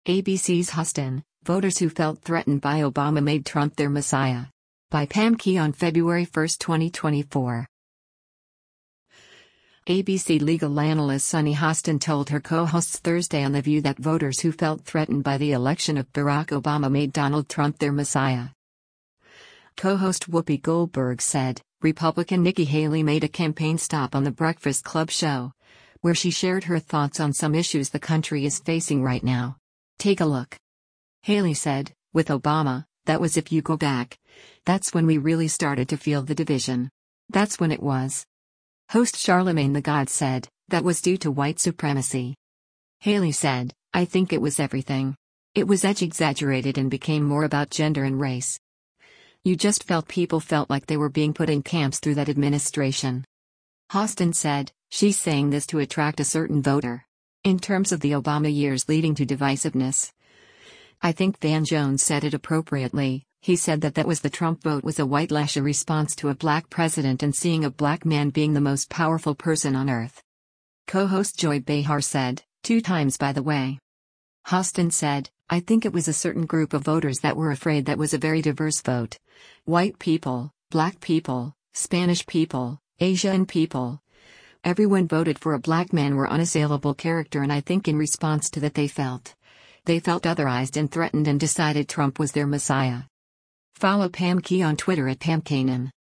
ABC's Huston, voters who felt threatened by Obama made Trump their messiah. By Pam Key on February 1, 2024. ABC legal analyst Sunny Hostin told her co-hosts Thursday on The View that voters who felt threatened by the election of Barack Obama made Donald Trump their messiah. Co-host Whoopi Goldberg said, Republican Nikki Haley made a campaign stop on The Breakfast Club show, where she shared her thoughts on some issues the country is facing right now. Take a look. Haley said, with Obama, that was if you go back. That's when we really started to feel the division. That's when it was. Host Charlemagne the God said, that was due to white supremacy. Haley said, I think it was everything. It was exaggerated and became more about gender and race. You just felt people felt like they were being put in camps through that administration. Hostin said, she's saying this to attract a certain voter. In terms of the Obama years leading to divisiveness. I think Van Jones said it appropriately. He said that was the Trump vote was a whitelash response to a black president and seeing a black man being the most powerful person on earth. Co-host Joy Behar said, 2 times by the way. Hostin said, I think it was a certain group of voters that were afraid that was a very diverse vote. White people, black people, Spanish people, Asian people. Everyone voted for a black man were unassailable character, and I think in response to that they felt otherized and threatened and decided Trump was their messiah. Follow Pam Key on Twitter at PamKanan.